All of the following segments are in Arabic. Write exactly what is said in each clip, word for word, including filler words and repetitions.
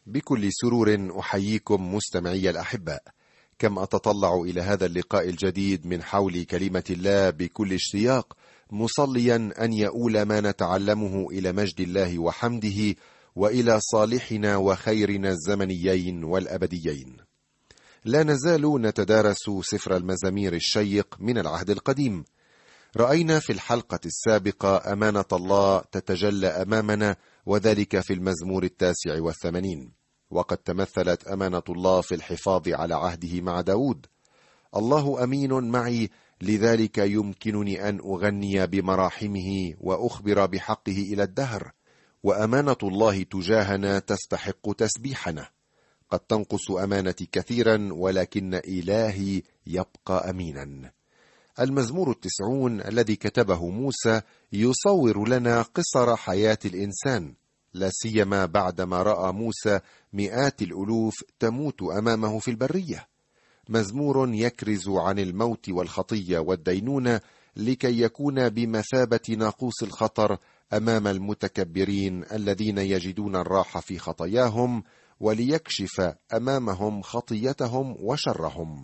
بكل سرور أحييكم مستمعي الأحباء. كم أتطلع إلى هذا اللقاء الجديد من حول كلمة الله بكل اشتياق، مصليا أن يؤول ما نتعلمه إلى مجد الله وحمده وإلى صالحنا وخيرنا الزمنيين والأبديين. لا نزال نتدارس سفر المزامير الشيق من العهد القديم. رأينا في الحلقة السابقة أمانة الله تتجلى أمامنا، وذلك في المزمور التاسع والثمانين، وقد تمثلت أمانة الله في الحفاظ على عهده مع داود. الله أمين معي، لذلك يمكنني أن أغني بمراحمه وأخبر بحقه إلى الدهر، وأمانة الله تجاهنا تستحق تسبيحنا. قد تنقص أمانتي كثيرا، ولكن إلهي يبقى أمينا. المزمور التسعون الذي كتبه موسى يصور لنا قصر حياة الإنسان، لا سيما بعدما رأى موسى مئات الألوف تموت أمامه في البرية. مزمور يكرز عن الموت والخطية والدينونة، لكي يكون بمثابة ناقوس الخطر أمام المتكبرين الذين يجدون الراحة في خطاياهم، وليكشف أمامهم خطيتهم وشرهم.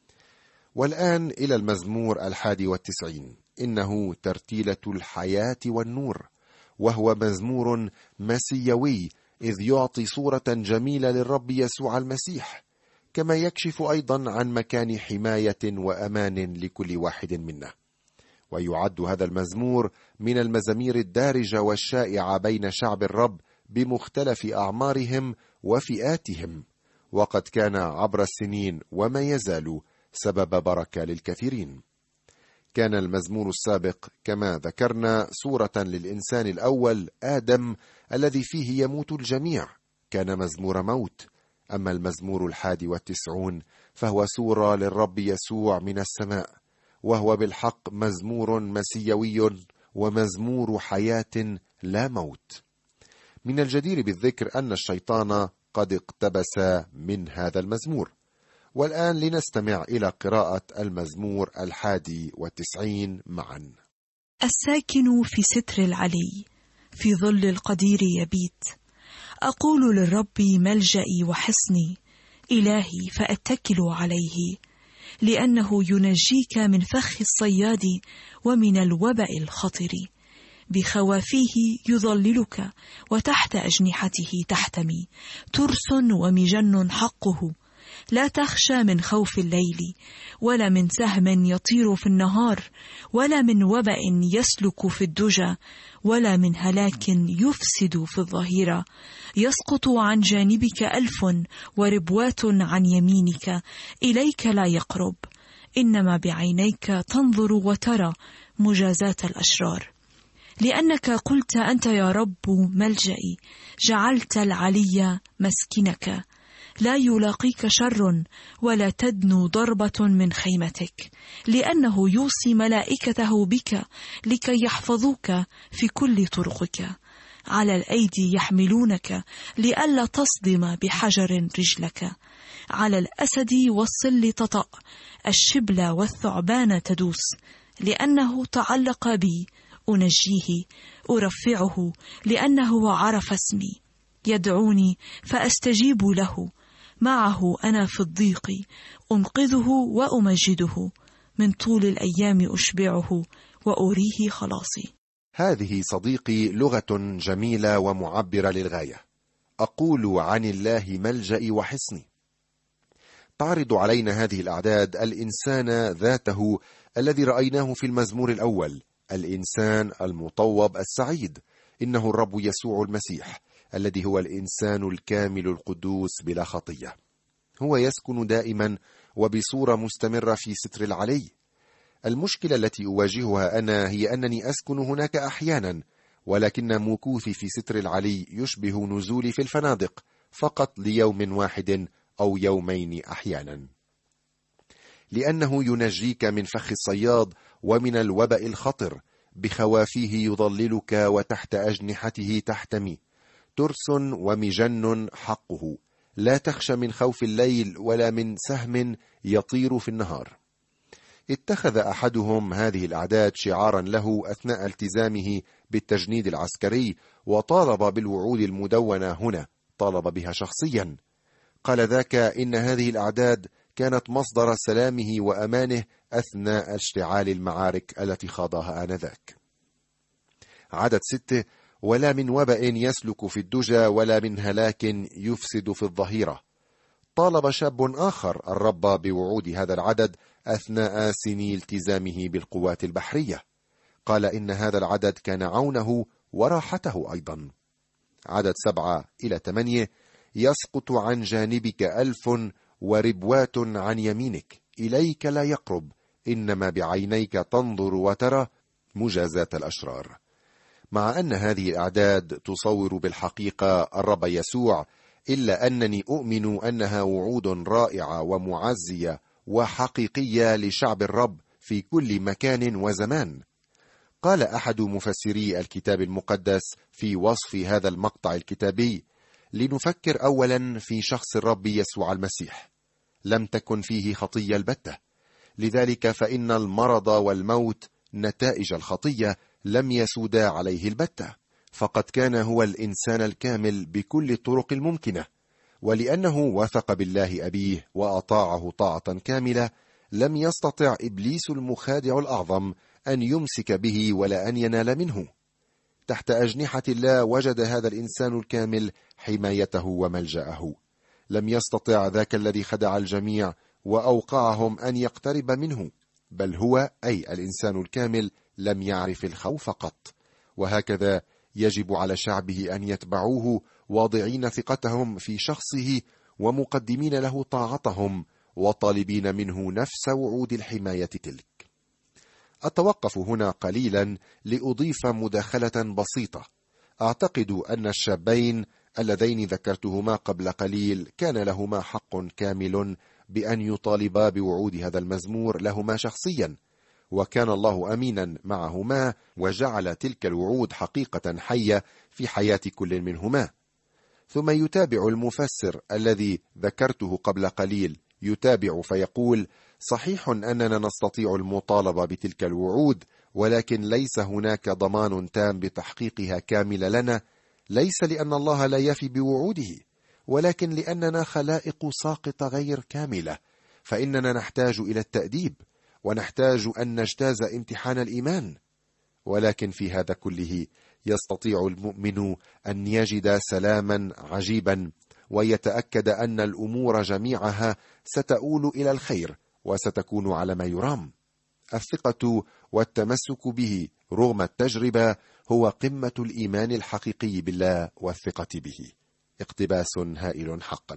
والآن إلى المزمور الحادي والتسعين، إنه ترتيلة الحياة والنور، وهو مزمور مسيوي، إذ يعطي صورة جميلة للرب يسوع المسيح، كما يكشف أيضا عن مكان حماية وأمان لكل واحد منا. ويعد هذا المزمور من المزامير الدارجة والشائعة بين شعب الرب بمختلف أعمارهم وفئاتهم، وقد كان عبر السنين وما يزال سبب بركة للكثيرين. كان المزمور السابق كما ذكرنا صورة للإنسان الأول آدم الذي فيه يموت الجميع، كان مزمور موت. أما المزمور الحادي والتسعون فهو صورة للرب يسوع من السماء، وهو بالحق مزمور مسيوي ومزمور حياة لا موت. من الجدير بالذكر أن الشيطان قد اقتبس من هذا المزمور. والآن لنستمع إلى قراءة المزمور الحادي والتسعين معا. الساكن في ستر العلي، في ظل القدير يبيت. أقول للرب ملجئي وحصني، إلهي فأتكل عليه، لأنه ينجيك من فخ الصياد ومن الوبأ الخطر. بخوافيه يظللك، وتحت أجنحته تحتمي. ترس ومجن حقه، لا تخشى من خوف الليل، ولا من سهم يطير في النهار، ولا من وبأ يسلك في الدجى، ولا من هلاك يفسد في الظهيرة. يسقط عن جانبك ألف وربوات عن يمينك، إليك لا يقرب. إنما بعينيك تنظر وترى مجازات الأشرار. لأنك قلت أنت يا رب ملجئي، جعلت العلي مسكنك. لا يلاقيك شر، ولا تدنو ضربة من خيمتك، لأنه يوصي ملائكته بك لكي يحفظوك في كل طرقك. على الأيدي يحملونك، لئلا تصدم بحجر رجلك. على الأسد والصل تطأ، الشبل والثعبان تدوس. لأنه تعلق بي أنجيه، أرفعه لأنه عرف اسمي. يدعوني فأستجيب له، معه أنا في الضيق. أنقذه وأمجده، من طول الأيام أشبعه وأريه خلاصي. هذه صديقي لغة جميلة ومعبرة للغاية. أقول عن الله ملجئي وحصني. تعرض علينا هذه الأعداد الإنسان ذاته الذي رأيناه في المزمور الأول، الإنسان المطوب السعيد. إنه الرب يسوع المسيح، الذي هو الإنسان الكامل القدوس بلا خطية. هو يسكن دائما وبصورة مستمرة في ستر العلي. المشكلة التي أواجهها أنا هي أنني أسكن هناك أحيانا، ولكن مكوثي في ستر العلي يشبه نزولي في الفنادق، فقط ليوم واحد أو يومين أحيانا. لأنه ينجيك من فخ الصياد ومن الوبأ الخطر. بخوافيه يظللك، وتحت أجنحته تحتمي. ترس ومجن حقه، لا تخشى من خوف الليل، ولا من سهم يطير في النهار. اتخذ أحدهم هذه الأعداد شعارا له أثناء التزامه بالتجنيد العسكري، وطالب بالوعود المدونة هنا، طالب بها شخصيا. قال ذاك إن هذه الأعداد كانت مصدر سلامه وأمانه أثناء اشتعال المعارك التي خاضها آنذاك. عدد ستة: ولا من وبأ يسلك في الدجى ولا من هلاك يفسد في الظهيرة. طالب شاب آخر الرب بوعود هذا العدد أثناء سني التزامه بالقوات البحرية. قال إن هذا العدد كان عونه وراحته أيضا. عدد سبعة إلى ثمانية: يسقط عن جانبك ألف وربوات عن يمينك، إليك لا يقرب، إنما بعينيك تنظر وترى مجازات الأشرار. مع أن هذه الأعداد تصور بالحقيقة الرب يسوع، إلا أنني أؤمن أنها وعود رائعة ومعزية وحقيقية لشعب الرب في كل مكان وزمان. قال أحد مفسري الكتاب المقدس في وصف هذا المقطع الكتابي: لنفكر أولا في شخص الرب يسوع المسيح، لم تكن فيه خطية البتة، لذلك فإن المرض والموت نتائج الخطية لم يسودا عليه البتة، فقد كان هو الإنسان الكامل بكل الطرق الممكنة، ولأنه وثق بالله أبيه وأطاعه طاعة كاملة، لم يستطع إبليس المخادع الأعظم أن يمسك به ولا أن ينال منه. تحت أجنحة الله وجد هذا الإنسان الكامل حمايته وملجأه. لم يستطع ذاك الذي خدع الجميع وأوقعهم أن يقترب منه، بل هو أي الإنسان الكامل لم يعرف الخوف قط. وهكذا يجب على شعبه أن يتبعوه واضعين ثقتهم في شخصه ومقدمين له طاعتهم وطالبين منه نفس وعود الحماية تلك. أتوقف هنا قليلا لأضيف مداخلة بسيطة. أعتقد أن الشابين اللذين ذكرتهما قبل قليل كان لهما حق كامل بأن يطالبا بوعود هذا المزمور لهما شخصيا، وكان الله أمينا معهما وجعل تلك الوعود حقيقة حية في حياة كل منهما. ثم يتابع المفسر الذي ذكرته قبل قليل، يتابع فيقول: صحيح أننا نستطيع المطالبة بتلك الوعود، ولكن ليس هناك ضمان تام بتحقيقها كامل لنا، ليس لأن الله لا يفي بوعوده، ولكن لأننا خلائق ساقطة غير كاملة، فإننا نحتاج إلى التأديب ونحتاج أن نجتاز امتحان الإيمان. ولكن في هذا كله يستطيع المؤمن أن يجد سلاما عجيبا ويتأكد أن الأمور جميعها ستؤول إلى الخير وستكون على ما يرام. الثقة والتمسك به رغم التجربة هو قمة الإيمان الحقيقي بالله والثقة به. اقتباس هائل حقا.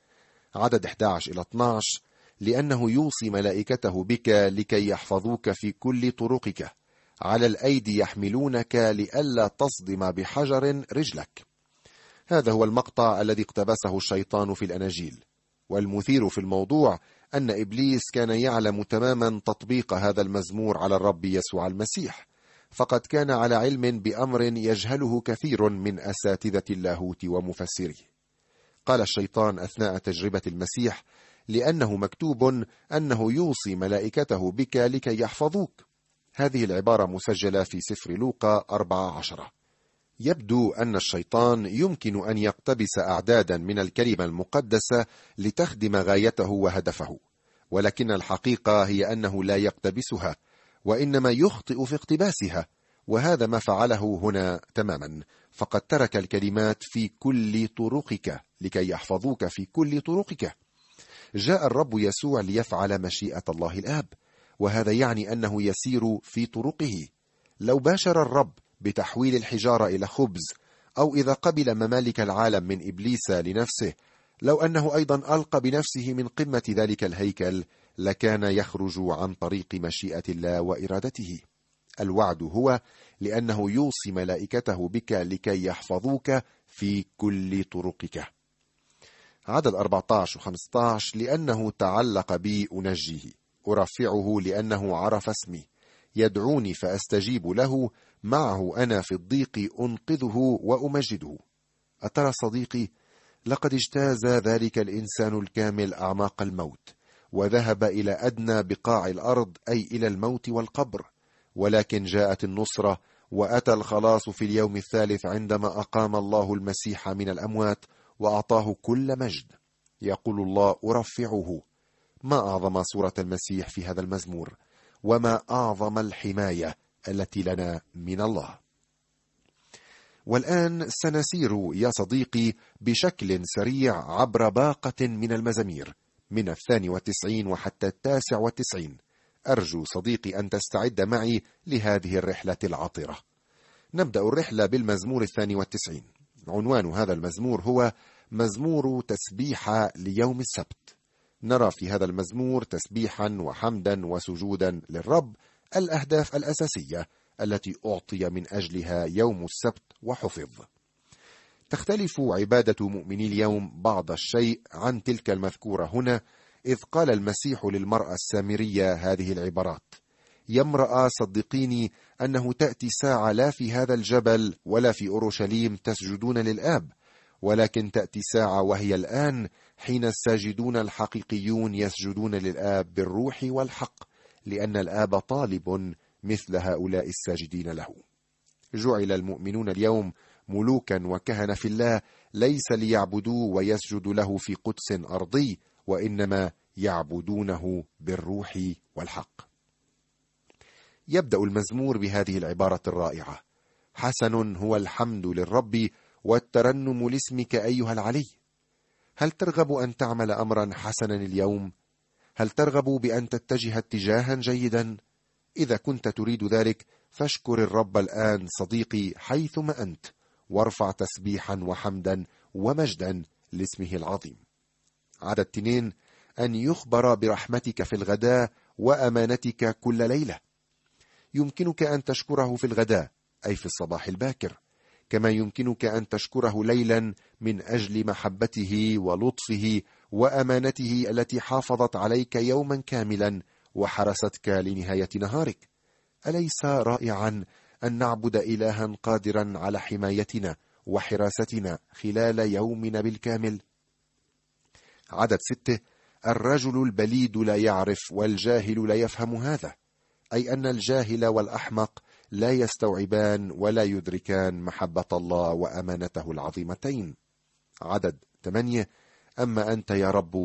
عدد أحد عشر إلى اثني عشر: لأنه يوصي ملائكته بك لكي يحفظوك في كل طرقك، على الأيدي يحملونك لئلا تصدم بحجر رجلك. هذا هو المقطع الذي اقتبسه الشيطان في الأناجيل، والمثير في الموضوع أن إبليس كان يعلم تماما تطبيق هذا المزمور على الرب يسوع المسيح، فقد كان على علم بأمر يجهله كثير من أساتذة اللاهوت ومفسره. قال الشيطان أثناء تجربة المسيح: لأنه مكتوب أنه يوصي ملائكته بك لكي يحفظوك. هذه العبارة مسجلة في سفر لوقا أربعة عشر. يبدو أن الشيطان يمكن أن يقتبس أعدادا من الكلمة المقدسة لتخدم غايته وهدفه، ولكن الحقيقة هي أنه لا يقتبسها، وإنما يخطئ في اقتباسها، وهذا ما فعله هنا تماما، فقد ترك الكلمات في كل طرقك لكي يحفظوك في كل طرقك. جاء الرب يسوع ليفعل مشيئة الله الآب، وهذا يعني أنه يسير في طرقه. لو باشر الرب بتحويل الحجارة إلى خبز، أو إذا قبل ممالك العالم من إبليس لنفسه، لو أنه أيضا ألقى بنفسه من قمة ذلك الهيكل، لكان يخرج عن طريق مشيئة الله وإرادته. الوعد هو لأنه يوصي ملائكته بك لكي يحفظوك في كل طرقك. عدد أربعة عشر وخمسة عشر: لأنه تعلق بي أنجيه، أرفعه لأنه عرف اسمي، يدعوني فأستجيب له، معه أنا في الضيق أنقذه وأمجده. أترى صديقي، لقد اجتاز ذلك الإنسان الكامل أعماق الموت، وذهب إلى أدنى بقاع الأرض، أي إلى الموت والقبر، ولكن جاءت النصرة وأتى الخلاص في اليوم الثالث عندما أقام الله المسيح من الأموات وأعطاه كل مجد. يقول الله: أرفعه. ما أعظم صورة المسيح في هذا المزمور، وما أعظم الحماية التي لنا من الله. والآن سنسير يا صديقي بشكل سريع عبر باقة من المزامير من الثاني والتسعين وحتى التاسع والتسعين. أرجو صديقي أن تستعد معي لهذه الرحلة العطرة. نبدأ الرحلة بالمزمور الثاني والتسعين. عنوان هذا المزمور هو مزمور تسبيحة ليوم السبت. نرى في هذا المزمور تسبيحا وحمدا وسجودا للرب، الأهداف الأساسية التي أعطي من أجلها يوم السبت وحفظ. تختلف عبادة مؤمني اليوم بعض الشيء عن تلك المذكورة هنا، إذ قال المسيح للمرأة السامرية هذه العبارات: يا امرأة صدقيني أنه تأتي ساعة لا في هذا الجبل ولا في أورشليم تسجدون للآب، ولكن تأتي ساعة وهي الآن حين الساجدون الحقيقيون يسجدون للآب بالروح والحق، لأن الآب طالب مثل هؤلاء الساجدين له. جعل المؤمنون اليوم ملوكا وكهنة في الله، ليس ليعبدوا ويسجدوا له في قدس أرضي، وإنما يعبدونه بالروح والحق. يبدأ المزمور بهذه العبارة الرائعة: حسن هو الحمد للرب والترنم لاسمك أيها العلي. هل ترغب أن تعمل أمرا حسنا اليوم؟ هل ترغب بأن تتجه اتجاها جيدا؟ إذا كنت تريد ذلك فاشكر الرب الآن صديقي حيثما أنت، وارفع تسبيحا وحمدا ومجدا لاسمه العظيم. عدد اثنين: أن يخبر برحمتك في الغداء وأمانتك كل ليلة. يمكنك أن تشكره في الغداء أي في الصباح الباكر، كما يمكنك أن تشكره ليلا من أجل محبته ولطفه وأمانته التي حافظت عليك يوما كاملا وحرستك لنهاية نهارك. أليس رائعا أن نعبد إلها قادرا على حمايتنا وحراستنا خلال يومنا بالكامل؟ عدد ستة: الرجل البليد لا يعرف والجاهل لا يفهم هذا، أي أن الجاهل والأحمق لا يستوعبان ولا يدركان محبة الله وأمانته العظيمتين. عدد ثمانية: أما أنت يا رب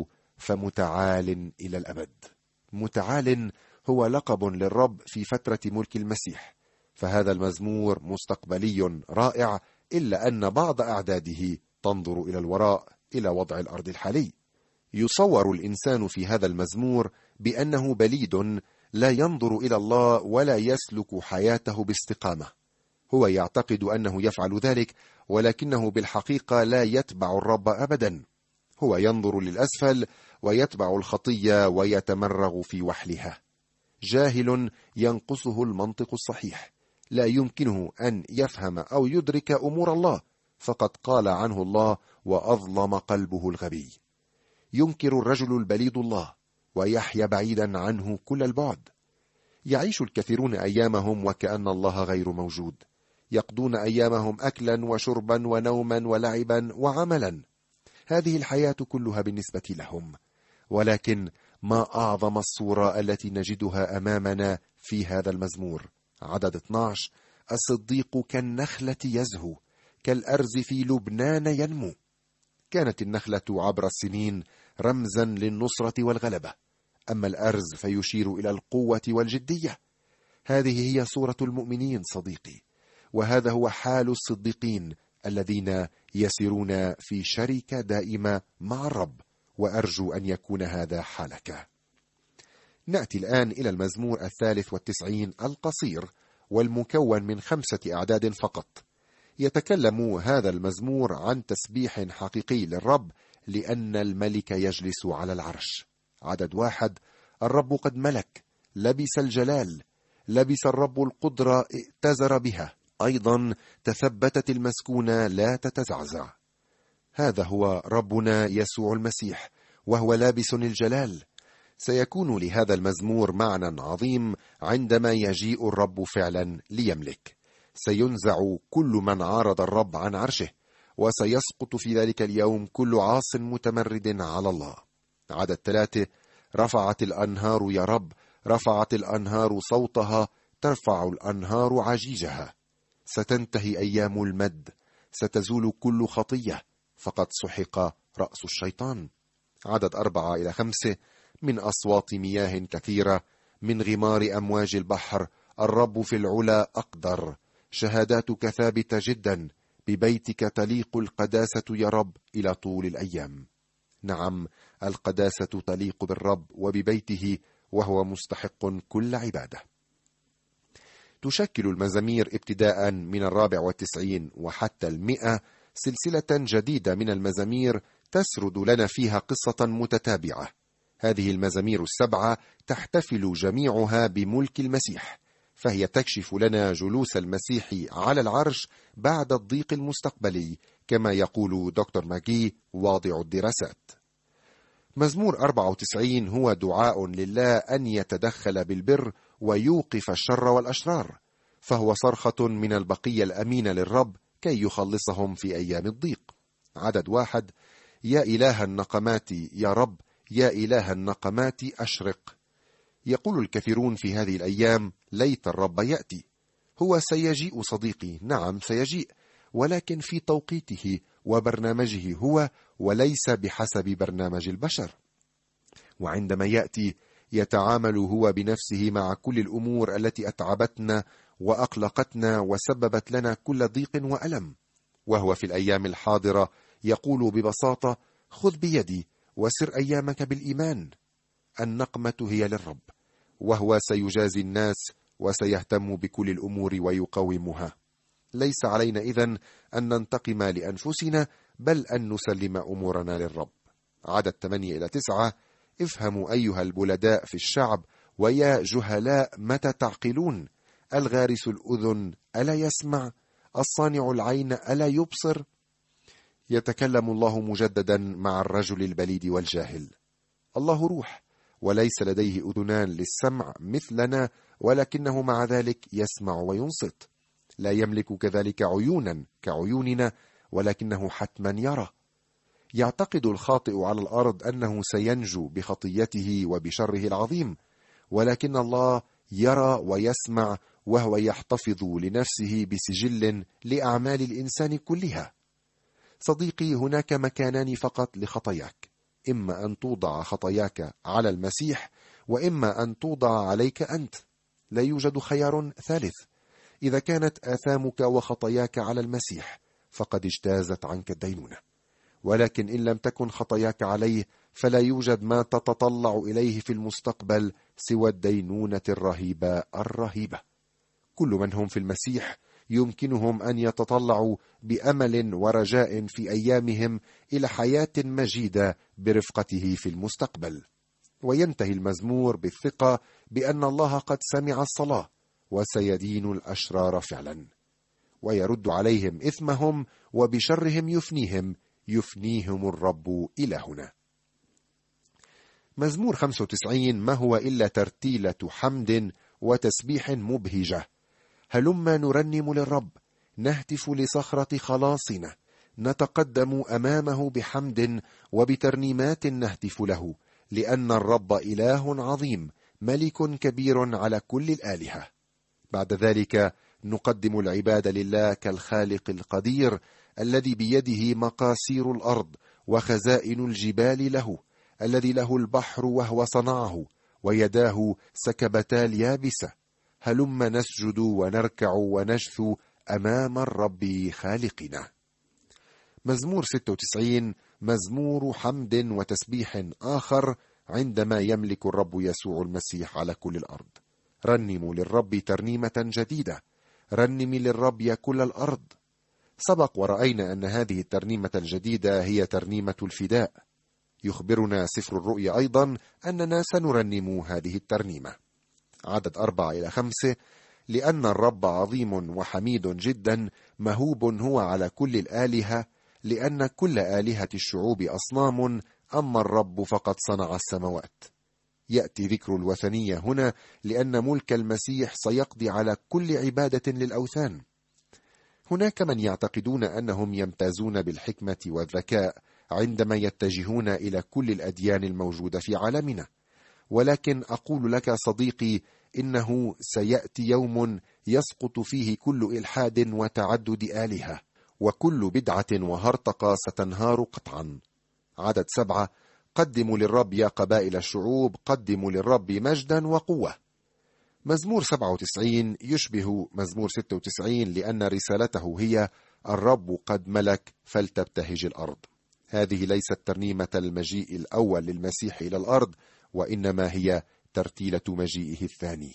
فمتعال إلى الأبد. متعال هو لقب للرب في فترة ملك المسيح، فهذا المزمور مستقبلي رائع، إلا أن بعض أعداده تنظر إلى الوراء إلى وضع الأرض الحالي. يصور الإنسان في هذا المزمور بأنه بليد لا ينظر إلى الله ولا يسلك حياته باستقامة. هو يعتقد أنه يفعل ذلك، ولكنه بالحقيقة لا يتبع الرب أبدا. هو ينظر للأسفل ويتبع الخطية ويتمرغ في وحلها. جاهل ينقصه المنطق الصحيح، لا يمكنه أن يفهم أو يدرك أمور الله، فقد قال عنه الله: وأظلم قلبه الغبي. ينكر الرجل البليد الله ويحيا بعيدا عنه كل البعد. يعيش الكثيرون أيامهم وكأن الله غير موجود، يقضون أيامهم أكلا وشربا ونوما ولعبا وعملا. هذه الحياة كلها بالنسبة لهم. ولكن ما أعظم الصورة التي نجدها أمامنا في هذا المزمور. عدد اثني عشر: الصديق كالنخلة يزهو، كالأرز في لبنان ينمو. كانت النخلة عبر السنين رمزا للنصرة والغلبة، أما الأرز فيشير إلى القوة والجدية. هذه هي صورة المؤمنين صديقي، وهذا هو حال الصديقين الذين يسيرون في شركة دائمة مع الرب، وأرجو أن يكون هذا حالك. نأتي الآن إلى المزمور الثالث والتسعين القصير، والمكون من خمسة أعداد فقط. يتكلم هذا المزمور عن تسبيح حقيقي للرب، لأن الملك يجلس على العرش. عدد واحد: الرب قد ملك، لبس الجلال، لبس الرب القدرة، ائتزر بها، أيضا تثبتت المسكونة لا تتزعزع. هذا هو ربنا يسوع المسيح، وهو لابس الجلال. سيكون لهذا المزمور معنى عظيم عندما يجيء الرب فعلا ليملك. سينزع كل من عارض الرب عن عرشه، وسيسقط في ذلك اليوم كل عاص متمرد على الله. عدد ثلاثة: رفعت الأنهار يا رب، رفعت الأنهار صوتها، ترفع الأنهار عجيجها. ستنتهي أيام المد، ستزول كل خطية، فقد سحق رأس الشيطان. عدد أربعة إلى خمسة: من أصوات مياه كثيرة، من غمار أمواج البحر، الرب في العلا أقدر، شهاداتك ثابتة جدا، ببيتك تليق القداسة يا رب إلى طول الأيام. نعم، القداسة تليق بالرب وببيته، وهو مستحق كل عبادة. تشكل المزامير ابتداء من الرابع والتسعين وحتى المئة سلسلة جديدة من المزامير تسرد لنا فيها قصة متتابعة. هذه المزامير السبعة تحتفل جميعها بملك المسيح، فهي تكشف لنا جلوس المسيح على العرش بعد الضيق المستقبلي، كما يقول دكتور ماجي واضع الدراسات. مزمور أربعة وتسعين هو دعاء لله أن يتدخل بالبر ويوقف الشر والأشرار، فهو صرخة من البقية الأمين للرب كي يخلصهم في أيام الضيق. عدد واحد: يا إله النقمات يا رب، يا إله النقمات أشرق. يقول الكثيرون في هذه الأيام: ليت الرب يأتي. هو سيجيء صديقي، نعم سيجيء، ولكن في توقيته وبرنامجه هو، وليس بحسب برنامج البشر. وعندما يأتي يتعامل هو بنفسه مع كل الأمور التي أتعبتنا وأقلقتنا وسببت لنا كل ضيق وألم. وهو في الأيام الحاضرة يقول ببساطة: خذ بيدي وسر أيامك بالإيمان. النقمة هي للرب، وهو سيجازي الناس وسيهتم بكل الأمور ويقومها. ليس علينا إذن أن ننتقم لأنفسنا، بل أن نسلم أمورنا للرب. عدد ثمانية إلى تسعة: افهموا أيها البلداء في الشعب، ويا جهلاء متى تعقلون؟ الغارس الأذن ألا يسمع؟ الصانع العين ألا يبصر؟ يتكلم الله مجددا مع الرجل البليد والجاهل. الله روح، وليس لديه أذنان للسمع مثلنا، ولكنه مع ذلك يسمع وينصت. لا يملك كذلك عيونا كعيوننا، ولكنه حتما يرى. يعتقد الخاطئ على الأرض أنه سينجو بخطيته وبشره العظيم، ولكن الله يرى ويسمع، وهو يحتفظ لنفسه بسجل لأعمال الإنسان كلها. صديقي، هناك مكانان فقط لخطاياك: إما أن توضع خطاياك على المسيح، وإما أن توضع عليك أنت. لا يوجد خيار ثالث. إذا كانت آثامك وخطاياك على المسيح فقد اجتازت عنك الدينونة، ولكن إن لم تكن خطاياك عليه فلا يوجد ما تتطلع إليه في المستقبل سوى الدينونة الرهيبة الرهيبة. كل من هم في المسيح يمكنهم أن يتطلعوا بأمل ورجاء في أيامهم إلى حياة مجيدة برفقته في المستقبل. وينتهي المزمور بالثقة بأن الله قد سمع الصلاة وسيدين الأشرار فعلا، ويرد عليهم إثمهم وبشرهم يفنيهم، يفنيهم الرب إلهنا. مزمور خمسة وتسعين ما هو إلا ترتيلة حمد وتسبيح مبهجة. هلما نرنم للرب، نهتف لصخرة خلاصنا، نتقدم أمامه بحمد وبترنيمات نهتف له، لأن الرب إله عظيم، ملك كبير على كل الآلهة. بعد ذلك نقدم العبادة لله كالخالق القدير، الذي بيده مقاسير الأرض وخزائن الجبال له، الذي له البحر وهو صنعه، ويداه سكبتا اليابسة. هلم نسجد ونركع ونجثو أمام الرب خالقنا. مزمور ستة وتسعين مزمور حمد وتسبيح آخر عندما يملك الرب يسوع المسيح على كل الأرض. رنموا للرب ترنيمة جديدة، رنمي للرب يا كل الأرض. سبق ورأينا أن هذه الترنيمة الجديدة هي ترنيمة الفداء. يخبرنا سفر الرؤيا أيضا أننا سنرنم هذه الترنيمة. عدد أربعة إلى خمسة: لأن الرب عظيم وحميد جدا، مهوب هو على كل الآلهة، لأن كل آلهة الشعوب أصنام، أما الرب فقد صنع السماوات. يأتي ذكر الوثنية هنا، لأن ملك المسيح سيقضي على كل عبادة للأوثان. هناك من يعتقدون أنهم يمتازون بالحكمة والذكاء عندما يتجهون إلى كل الأديان الموجودة في عالمنا، ولكن أقول لك صديقي إنه سيأتي يوم يسقط فيه كل إلحاد وتعدد آلهة، وكل بدعة وهرطقة ستنهار قطعا. عدد سبعة: قدموا للرب يا قبائل الشعوب، قدموا للرب مجدا وقوة. مزمور سبعة وتسعين يشبه مزمور ستة وتسعين لأن رسالته هي الرب قد ملك فلتبتهج الأرض. هذه ليست ترنيمة المجيء الأول للمسيح إلى الأرض، وإنما هي ترتيلة مجيئه الثاني.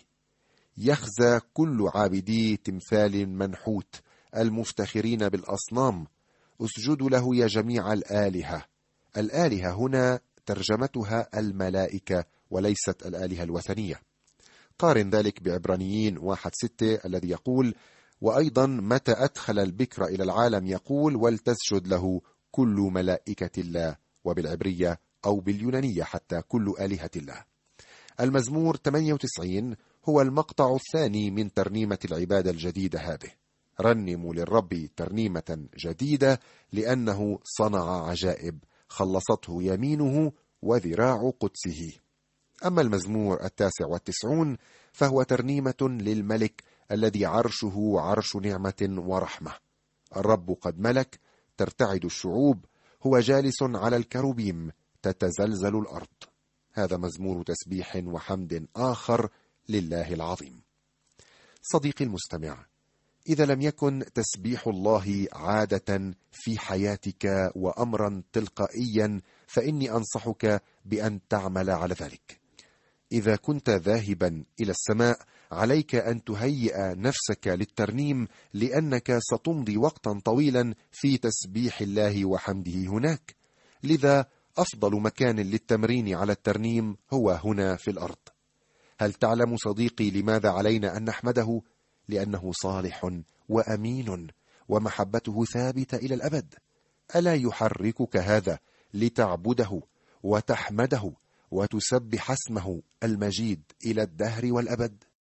يخزى كل عابدي تمثال منحوت المفتخرين بالأصنام، اسجدوا له يا جميع الآلهة. الآلهة هنا ترجمتها الملائكة وليست الآلهة الوثنية. قارن ذلك بعبرانيين واحد ستة الذي يقول: وأيضا متى أدخل البكر إلى العالم يقول ولتسجد له كل ملائكة الله، وبالعبرية أو باليونانية حتى كل آلهة الله. المزمور ثمانية وتسعين هو المقطع الثاني من ترنيمة العبادة الجديدة هذه. رنموا للرب ترنيمة جديدة لأنه صنع عجائب، خلصته يمينه وذراع قدسه. أما المزمور التاسع والتسعون فهو ترنيمة للملك الذي عرشه عرش نعمة ورحمة. الرب قد ملك، ترتعد الشعوب، هو جالس على الكروبيم، تتزلزل الأرض. هذا مزمور تسبيح وحمد آخر لله العظيم. صديقي المستمع، إذا لم يكن تسبيح الله عادة في حياتك وأمرا تلقائيا، فإني أنصحك بأن تعمل على ذلك. إذا كنت ذاهبا إلى السماء عليك أن تهيئ نفسك للترنيم، لأنك ستمضي وقتا طويلا في تسبيح الله وحمده هناك. لذا أفضل مكان للتمرين على الترنيم هو هنا في الأرض. هل تعلم صديقي لماذا علينا أن نحمده؟ لأنه صالح وأمين ومحبته ثابتة إلى الأبد. ألا يحركك هذا لتعبده وتحمده وتسبح اسمه المجيد إلى الدهر والأبد؟